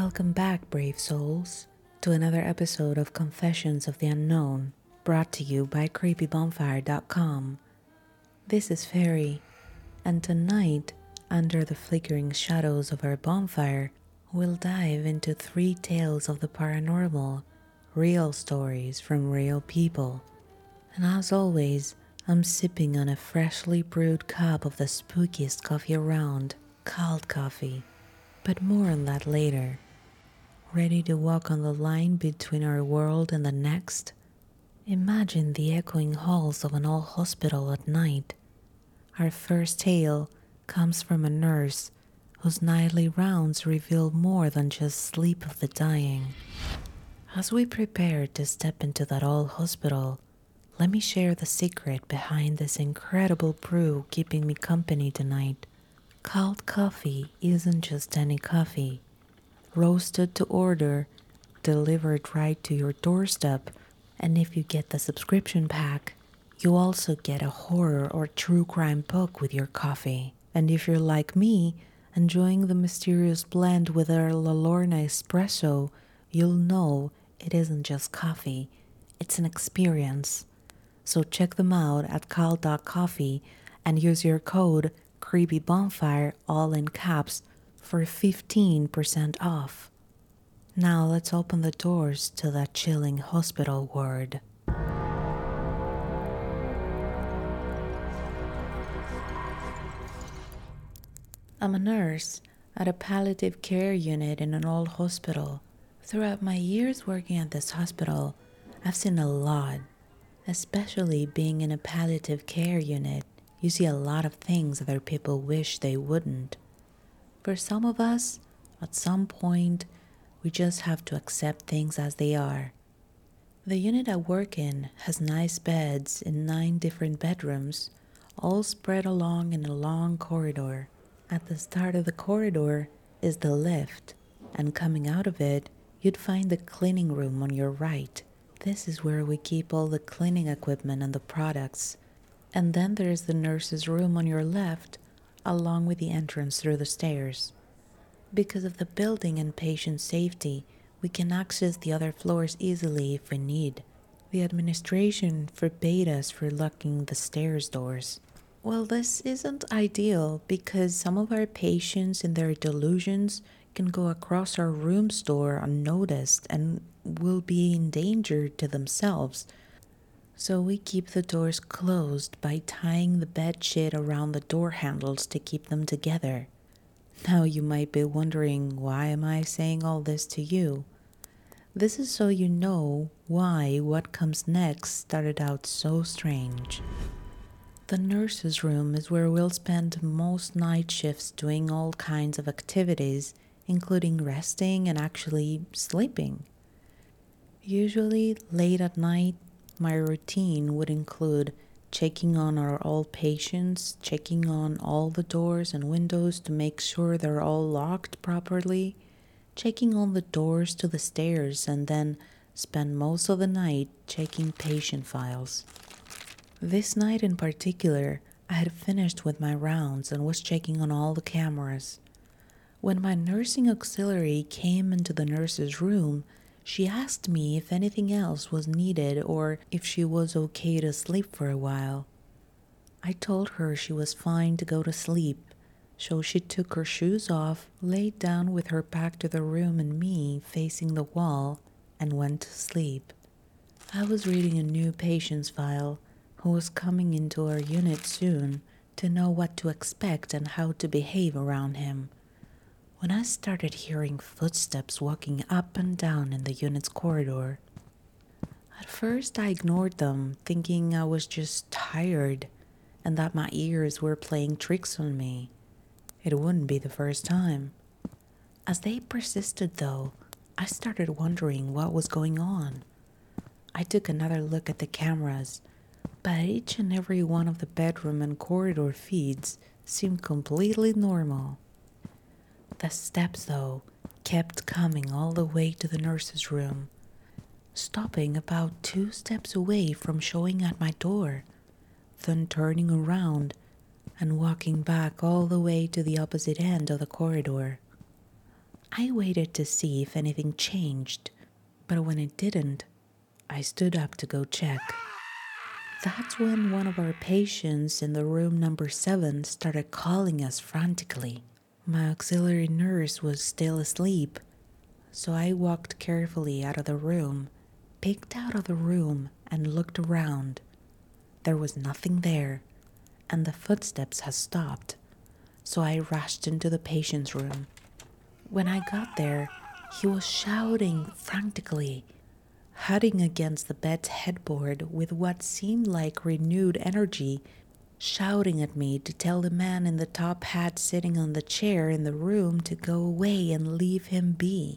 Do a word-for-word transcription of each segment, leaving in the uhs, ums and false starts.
Welcome back, brave souls, to another episode of Confessions of the Unknown, brought to you by creepy bonfire dot com. This is Fairy, and tonight, under the flickering shadows of our bonfire, we'll dive into three tales of the paranormal, real stories from real people. And as always, I'm sipping on a freshly brewed cup of the spookiest coffee around, Cult Coffee. But more on that later. Ready to walk on the line between our world and the next? Imagine the echoing halls of an old hospital at night. Our first tale comes from a nurse whose nightly rounds reveal more than just sleep of the dying. As we prepare to step into that old hospital, let me share the secret behind this incredible brew keeping me company tonight. Cult Coffee isn't just any coffee. Roasted to order, delivered right to your doorstep, and if you get the subscription pack, you also get a horror or true crime book with your coffee. And if you're like me, enjoying the mysterious blend with our La Lorna espresso, you'll know it isn't just coffee, it's an experience. So check them out at cult dot coffee and use your code CreepyBonfire, all in caps, for fifteen percent off. Now let's open the doors to that chilling hospital ward. I'm a nurse at a palliative care unit in an old hospital. Throughout my years working at this hospital, I've seen a lot, especially being in a palliative care unit. You see a lot of things other people wish they wouldn't. For some of us, at some point, we just have to accept things as they are. The unit I work in has nice beds in nine different bedrooms, all spread along in a long corridor. At the start of the corridor is the lift, and coming out of it, you'd find the cleaning room on your right. This is where we keep all the cleaning equipment and the products. And then there's the nurse's room on your left, along with the entrance through the stairs. Because of the building and patient safety, we can access the other floors easily if we need. The administration forbade us for locking the stairs doors. Well, this isn't ideal because some of our patients in their delusions can go across our room's door unnoticed and will be in danger to themselves. So we keep the doors closed by tying the bed sheet around the door handles to keep them together. Now you might be wondering, why am I saying all this to you? This is so you know why what comes next started out so strange. The nurse's room is where we'll spend most night shifts doing all kinds of activities, including resting and actually sleeping. Usually late at night, my routine would include checking on our old patients, checking on all the doors and windows to make sure they're all locked properly, checking on the doors to the stairs, and then spend most of the night checking patient files. This night in particular, I had finished with my rounds and was checking on all the cameras. When my nursing auxiliary came into the nurse's room, she asked me if anything else was needed or if she was okay to sleep for a while. I told her she was fine to go to sleep, so she took her shoes off, laid down with her back to the room and me facing the wall, and went to sleep. I was reading a new patient's file who was coming into our unit soon to know what to expect and how to behave around him. When I started hearing footsteps walking up and down in the unit's corridor. At first I ignored them, thinking I was just tired and that my ears were playing tricks on me. It wouldn't be the first time. As they persisted though, I started wondering what was going on. I took another look at the cameras, but each and every one of the bedroom and corridor feeds seemed completely normal. The steps, though, kept coming all the way to the nurse's room, stopping about two steps away from showing at my door, then turning around and walking back all the way to the opposite end of the corridor. I waited to see if anything changed, but when it didn't, I stood up to go check. That's when one of our patients in the room number seven started calling us frantically. My auxiliary nurse was still asleep, so I walked carefully out of the room, peeked out of the room, and looked around. There was nothing there, and the footsteps had stopped, so I rushed into the patient's room. When I got there, he was shouting frantically, huddling against the bed's headboard with what seemed like renewed energy, shouting at me to tell the man in the top hat sitting on the chair in the room to go away and leave him be.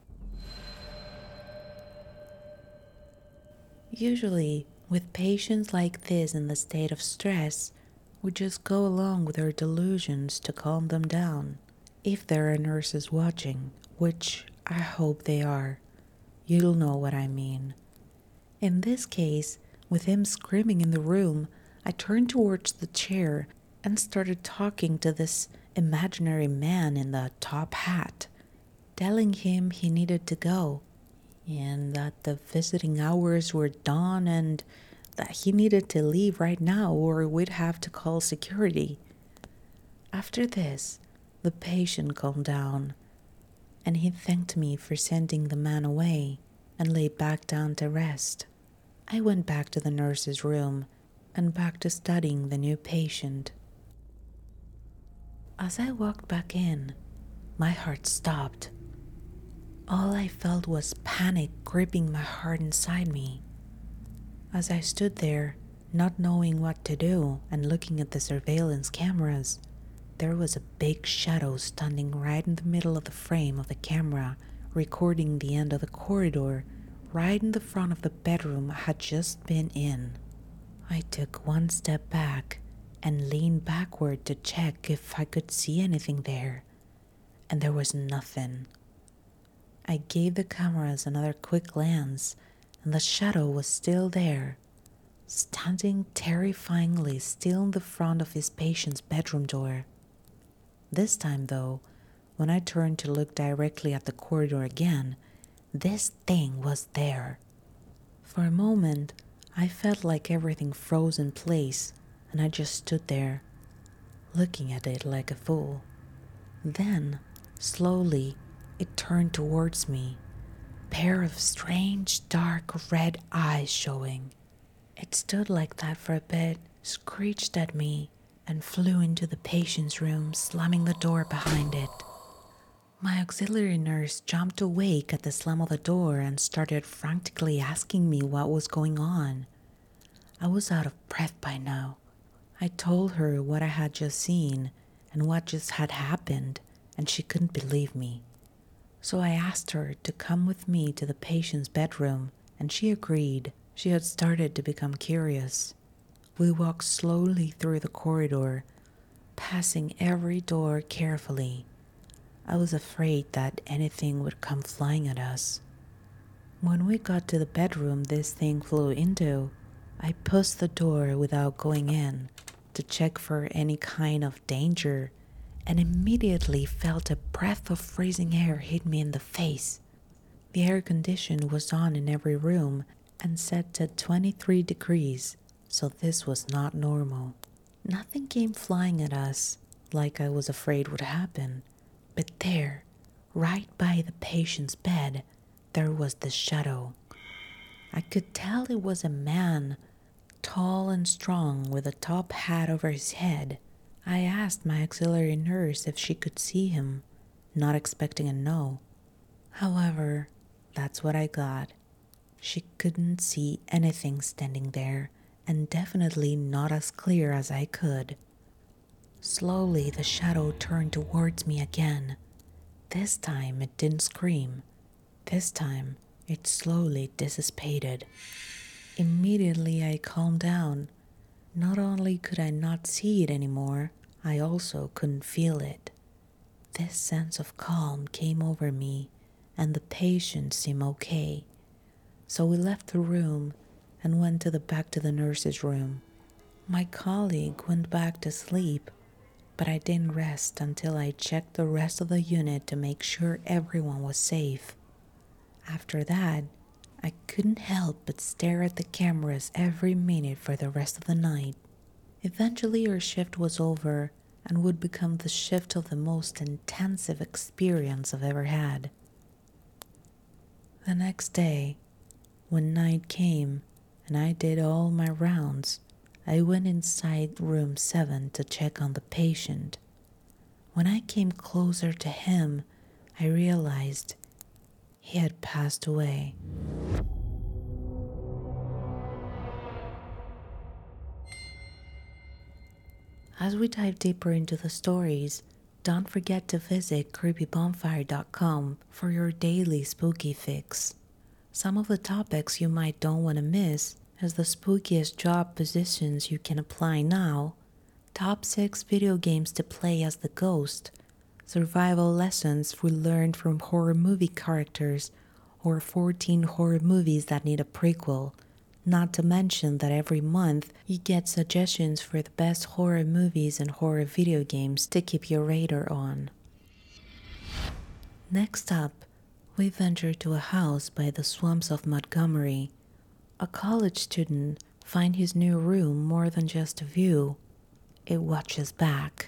Usually, with patients like this in the state of stress, we just go along with our delusions to calm them down. If there are nurses watching, which I hope they are, you'll know what I mean. In this case, with him screaming in the room, I turned towards the chair and started talking to this imaginary man in the top hat, telling him he needed to go, and that the visiting hours were done and that he needed to leave right now or we'd have to call security. After this, the patient calmed down, and he thanked me for sending the man away and lay back down to rest. I went back to the nurse's room and back to studying the new patient. As I walked back in, my heart stopped. All I felt was panic gripping my heart inside me. As I stood there, not knowing what to do and looking at the surveillance cameras, there was a big shadow standing right in the middle of the frame of the camera, recording the end of the corridor, right in the front of the bedroom I had just been in. I took one step back and leaned backward to check if I could see anything there, and there was nothing. I gave the cameras another quick glance, and the shadow was still there, standing terrifyingly still in the front of his patient's bedroom door. This time, though, when I turned to look directly at the corridor again, this thing was there. For a moment, I felt like everything froze in place, and I just stood there, looking at it like a fool. Then, slowly, it turned towards me, a pair of strange, dark red eyes showing. It stood like that for a bit, screeched at me, and flew into the patient's room, slamming the door behind it. My auxiliary nurse jumped awake at the slam of the door and started frantically asking me what was going on. I was out of breath by now. I told her what I had just seen and what just had happened, and she couldn't believe me. So I asked her to come with me to the patient's bedroom, and she agreed. She had started to become curious. We walked slowly through the corridor, passing every door carefully. I was afraid that anything would come flying at us. When we got to the bedroom this thing flew into, I pushed the door without going in to check for any kind of danger, and immediately felt a breath of freezing air hit me in the face. The air condition was on in every room and set to twenty-three degrees, so this was not normal. Nothing came flying at us like I was afraid would happen, but there, right by the patient's bed, there was the shadow. I could tell it was a man, tall and strong, with a top hat over his head. I asked my auxiliary nurse if she could see him, not expecting a no. However, that's what I got. She couldn't see anything standing there, and definitely not as clear as I could. Slowly, the shadow turned towards me again. This time it didn't scream. This time it slowly dissipated. Immediately I calmed down. Not only could I not see it anymore, I also couldn't feel it. This sense of calm came over me, and the patient seemed okay. So we left the room and went to the back to the nurse's room. My colleague went back to sleep, but I didn't rest until I checked the rest of the unit to make sure everyone was safe. After that, I couldn't help but stare at the cameras every minute for the rest of the night. Eventually, our shift was over and would become the shift of the most intensive experience I've ever had. The next day, when night came and I did all my rounds, I went inside room seven to check on the patient. When I came closer to him, I realized he had passed away. As we dive deeper into the stories, don't forget to visit creepy bonfire dot com for your daily spooky fix. Some of the topics you might don't want to miss is the spookiest job positions you can apply now, top six video games to play as the ghost, survival lessons we learned from horror movie characters, or fourteen horror movies that need a prequel. Not to mention that every month you get suggestions for the best horror movies and horror video games to keep your radar on. Next up, we venture to a house by the swamps of Montgomery. A college student finds his new room more than just a view. It watches back.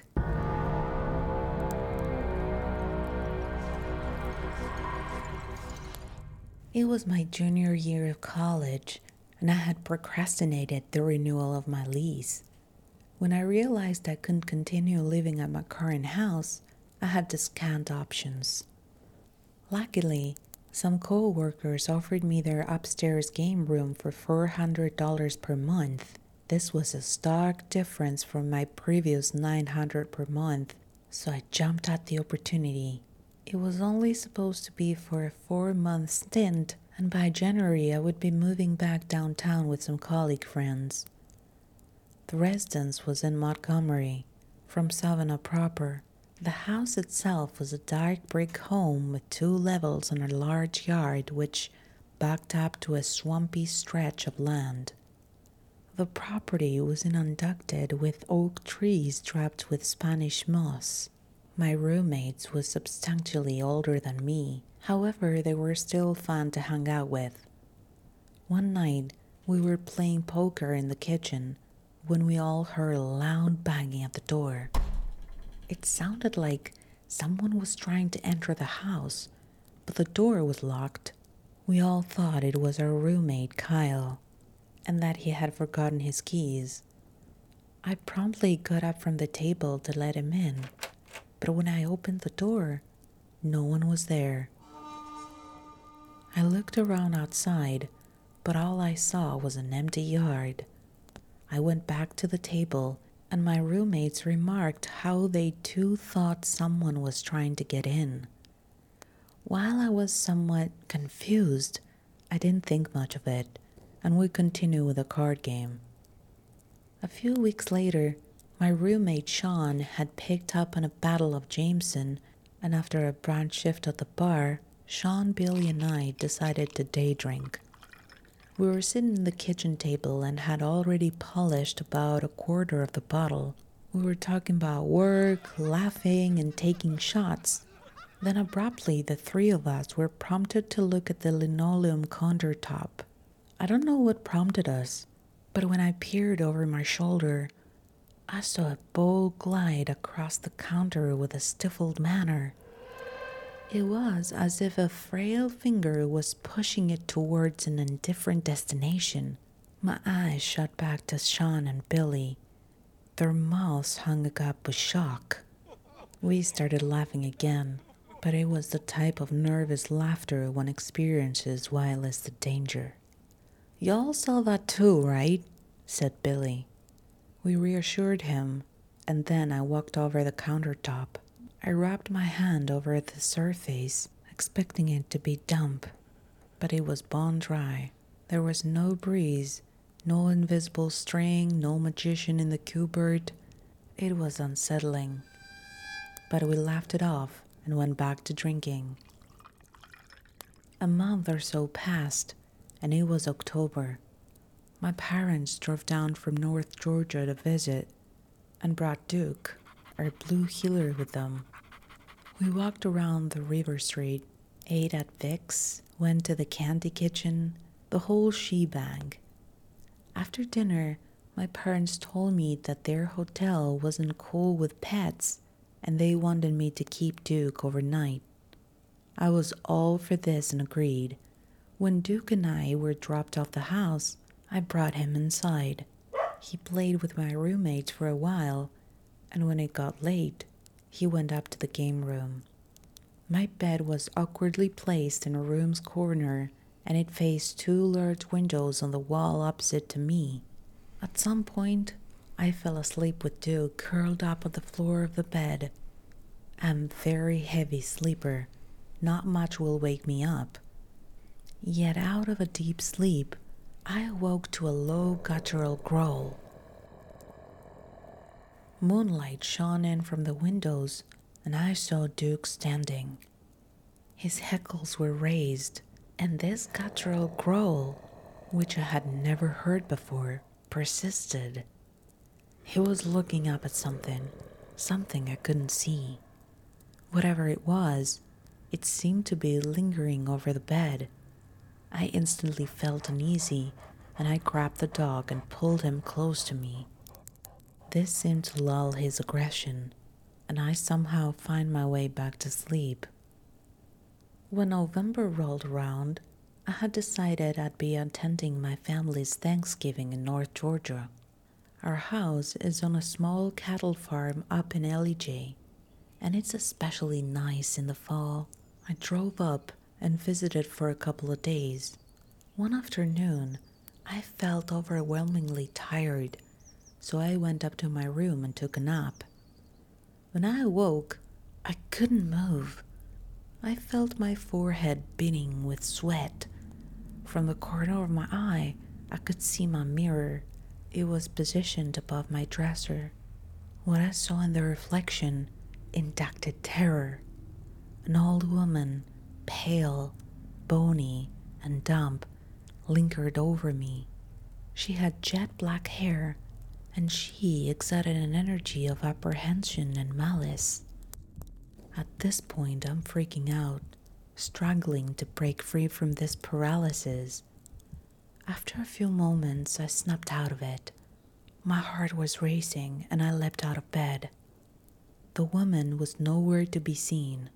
It was my junior year of college, and I had procrastinated the renewal of my lease. When I realized I couldn't continue living at my current house, I had to scant options. Luckily, some co-workers offered me their upstairs game room for four hundred dollars per month. This was a stark difference from my previous nine hundred dollars per month, so I jumped at the opportunity. It was only supposed to be for a four-month stint, and by January I would be moving back downtown with some colleague friends. The residence was in Montgomery, from Savannah proper. The house itself was a dark brick home with two levels and a large yard which backed up to a swampy stretch of land. The property was inundated with oak trees draped with Spanish moss. My roommates were substantially older than me, however they were still fun to hang out with. One night, we were playing poker in the kitchen when we all heard a loud banging at the door. It sounded like someone was trying to enter the house, but the door was locked. We all thought it was our roommate Kyle, and that he had forgotten his keys. I promptly got up from the table to let him in, but when I opened the door, no one was there. I looked around outside, but all I saw was an empty yard. I went back to the table, and my roommates remarked how they too thought someone was trying to get in. While I was somewhat confused, I didn't think much of it, and we continued with the card game. A few weeks later, my roommate Sean had picked up on a bottle of Jameson, and after a brunch shift at the bar, Sean, Billy, and I decided to day drink. We were sitting at the kitchen table and had already polished about a quarter of the bottle. We were talking about work, laughing, and taking shots. Then abruptly, the three of us were prompted to look at the linoleum countertop. I don't know what prompted us, but when I peered over my shoulder, I saw a bowl glide across the counter with a stifled manner. It was as if a frail finger was pushing it towards an indifferent destination. My eyes shot back to Sean and Billy. Their mouths hung agape with shock. We started laughing again, but it was the type of nervous laughter one experiences while it's a danger. "Y'all saw that too, right?" said Billy. We reassured him, and then I walked over the countertop. I wrapped my hand over the surface, expecting it to be damp, but it was bone dry. There was no breeze, no invisible string, no magician in the cupboard. It was unsettling, but we laughed it off and went back to drinking. A month or so passed, and it was October. My parents drove down from North Georgia to visit and brought Duke. our blue healer with them. We walked around the river street, ate at Vic's, went to the candy kitchen, the whole shebang. After dinner, my parents told me that their hotel wasn't cool with pets and they wanted me to keep Duke overnight. I was all for this and agreed. When Duke and I were dropped off the house, I brought him inside. He played with my roommates for a while, and when it got late, he went up to the game room. My bed was awkwardly placed in a room's corner, and it faced two large windows on the wall opposite to me. At some point, I fell asleep with Duke curled up on the floor of the bed. I'm a very heavy sleeper. Not much will wake me up. Yet out of a deep sleep, I awoke to a low guttural growl. Moonlight shone in from the windows, and I saw Duke standing. His hackles were raised, and this guttural growl, which I had never heard before, persisted. He was looking up at something, something I couldn't see. Whatever it was, it seemed to be lingering over the bed. I instantly felt uneasy, and I grabbed the dog and pulled him close to me. This seemed to lull his aggression, and I somehow found my way back to sleep. When November rolled around, I had decided I'd be attending my family's Thanksgiving in North Georgia. Our house is on a small cattle farm up in Ellijay, and it's especially nice in the fall. I drove up and visited for a couple of days. One afternoon, I felt overwhelmingly tired, so I went up to my room and took a nap. When I awoke, I couldn't move. I felt my forehead beating with sweat. From the corner of my eye, I could see my mirror. It was positioned above my dresser. What I saw in the reflection inducted terror. An old woman, pale, bony, and damp, lingered over me. She had jet black hair, and she exuded an energy of apprehension and malice. At this point, I'm freaking out, struggling to break free from this paralysis. After a few moments, I snapped out of it. My heart was racing, and I leapt out of bed. The woman was nowhere to be seen.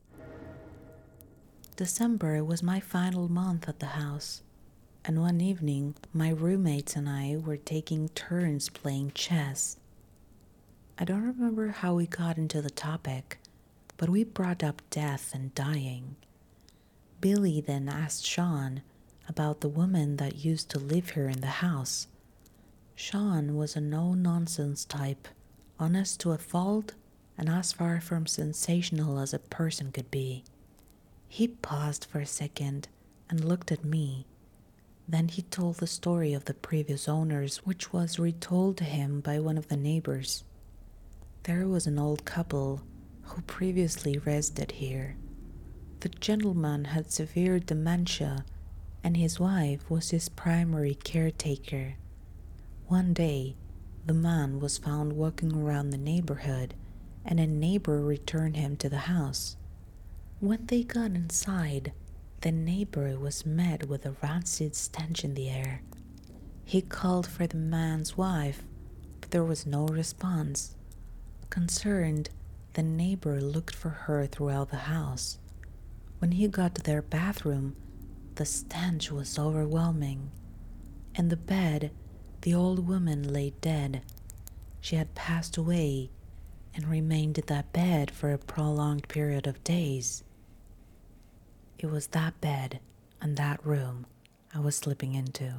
December was my final month at the house, and one evening my roommates and I were taking turns playing chess. I don't remember how we got into the topic, but we brought up death and dying. Billy then asked Sean about the woman that used to live here in the house. Sean was a no-nonsense type, honest to a fault and as far from sensational as a person could be. He paused for a second and looked at me. Then he told the story of the previous owners, which was retold to him by one of the neighbors. There was an old couple who previously resided here. The gentleman had severe dementia, and his wife was his primary caretaker. One day, the man was found walking around the neighborhood, and a neighbor returned him to the house. When they got inside, the neighbor was met with a rancid stench in the air. He called for the man's wife, but there was no response. Concerned, the neighbor looked for her throughout the house. When he got to their bathroom, the stench was overwhelming. In the bed, the old woman lay dead. She had passed away and remained in that bed for a prolonged period of days. It was that bed and that room I was slipping into.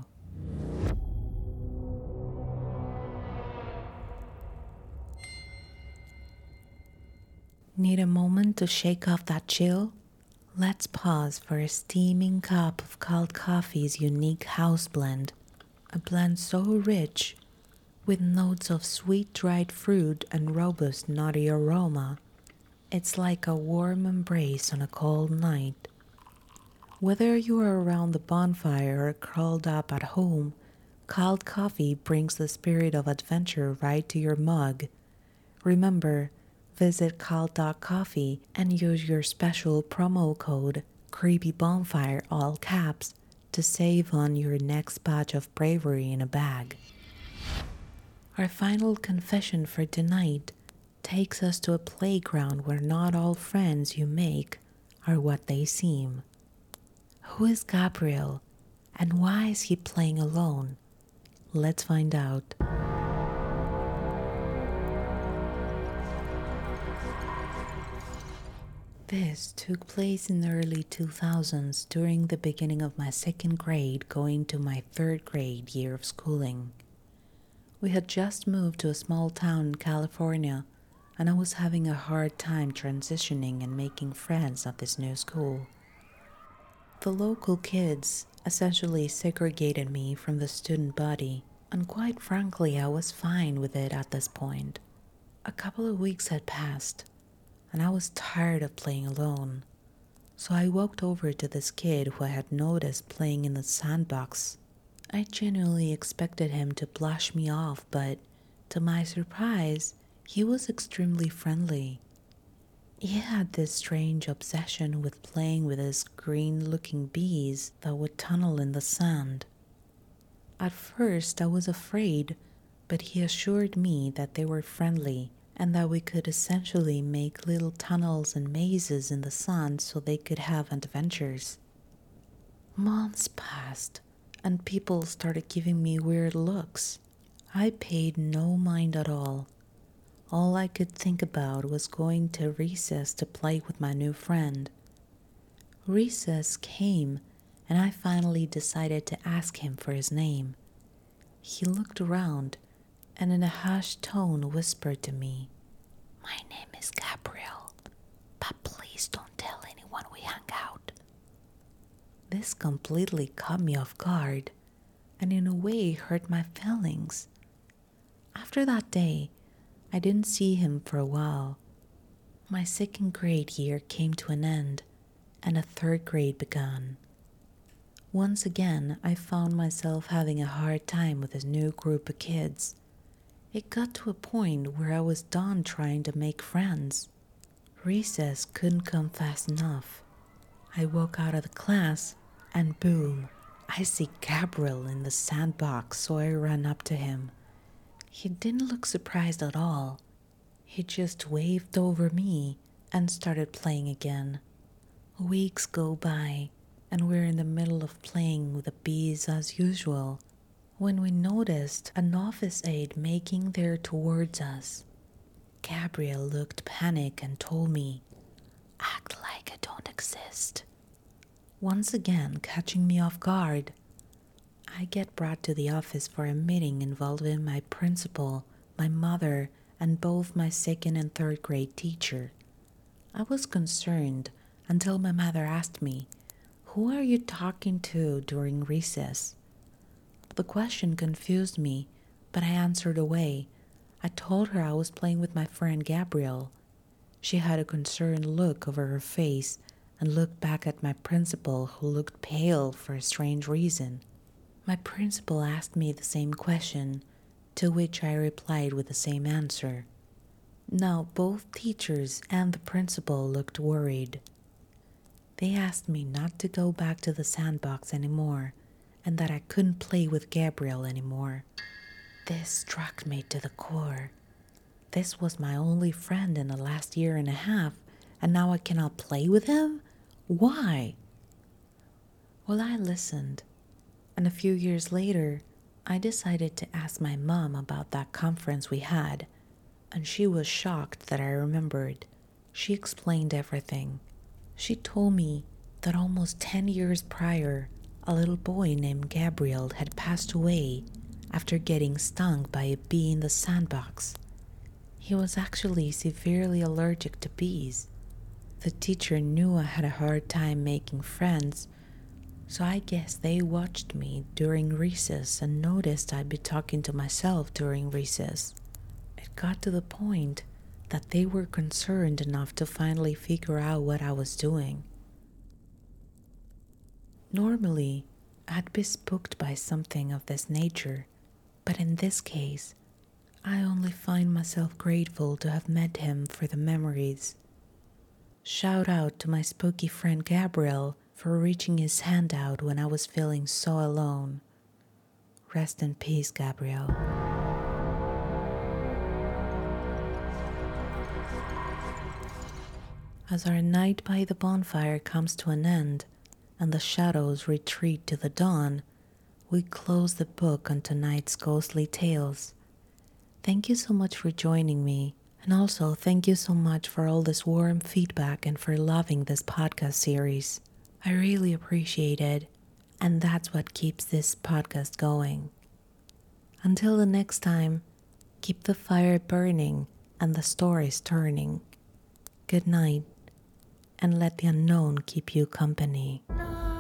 Need a moment to shake off that chill? Let's pause for a steaming cup of Cold Coffee's unique house blend. A blend so rich, with notes of sweet dried fruit and robust nutty aroma. It's like a warm embrace on a cold night. Whether you are around the bonfire or curled up at home, Cold Coffee brings the spirit of adventure right to your mug. Remember, visit Cal Dog Coffee and use your special promo code CreepyBonfire all caps to save on your next batch of bravery in a bag. Our final confession for tonight takes us to a playground where not all friends you make are what they seem. Who is Gabriel, and why is he playing alone? Let's find out. This took place in the early two thousands during the beginning of my second grade going to my third grade year of schooling. We had just moved to a small town in California, and I was having a hard time transitioning and making friends at this new school. The local kids essentially segregated me from the student body, and quite frankly, I was fine with it at this point. A couple of weeks had passed, and I was tired of playing alone, so I walked over to this kid who I had noticed playing in the sandbox. I genuinely expected him to blush me off, but to my surprise, he was extremely friendly. He had this strange obsession with playing with his green-looking bees that would tunnel in the sand. At first, I was afraid, but he assured me that they were friendly and that we could essentially make little tunnels and mazes in the sand so they could have adventures. Months passed, and people started giving me weird looks. I paid no mind at all. All I could think about was going to recess to play with my new friend. Recess came, and I finally decided to ask him for his name. He looked around and in a hushed tone whispered to me, "My name is Gabriel, but please don't tell anyone we hang out." This completely caught me off guard and in a way hurt my feelings. After that day, I didn't see him for a while. My second grade year came to an end and a third grade began. Once again, I found myself having a hard time with this new group of kids. It got to a point where I was done trying to make friends. Recess couldn't come fast enough. I walk out of the class and boom, I see Gabriel in the sandbox, so I ran up to him. He didn't look surprised at all. He just waved over me and started playing again. Weeks go by and we're in the middle of playing with the bees as usual when we noticed an office aide making their towards us. Gabriel looked panicked and told me, "Act like I don't exist." Once again, catching me off guard, I get brought to the office for a meeting involving my principal, my mother, and both my second and third grade teacher. I was concerned until my mother asked me, "Who are you talking to during recess?" The question confused me, but I answered away. I told her I was playing with my friend Gabriel. She had a concerned look over her face and looked back at my principal, who looked pale for a strange reason. My principal asked me the same question, to which I replied with the same answer. Now, both teachers and the principal looked worried. They asked me not to go back to the sandbox anymore, and that I couldn't play with Gabriel anymore. This struck me to the core. This was my only friend in the last year and a half, and now I cannot play with him? Why? Well, I listened, and a few years later, I decided to ask my mom about that conference we had, and she was shocked that I remembered. She explained everything. She told me that almost ten years prior, a little boy named Gabriel had passed away after getting stung by a bee in the sandbox. He was actually severely allergic to bees. The teacher knew I had a hard time making friends, so I guess they watched me during recess and noticed I'd be talking to myself during recess. It got to the point that they were concerned enough to finally figure out what I was doing. Normally, I'd be spooked by something of this nature, but in this case, I only find myself grateful to have met him for the memories. Shout out to my spooky friend Gabriel for reaching his hand out when I was feeling so alone. Rest in peace, Gabriel. As our night by the bonfire comes to an end and the shadows retreat to the dawn, we close the book on tonight's ghostly tales. Thank you so much for joining me, and also thank you so much for all this warm feedback and for loving this podcast series. I really appreciate it, and that's what keeps this podcast going. Until the next time, keep the fire burning and the stories turning. Good night, and let the unknown keep you company.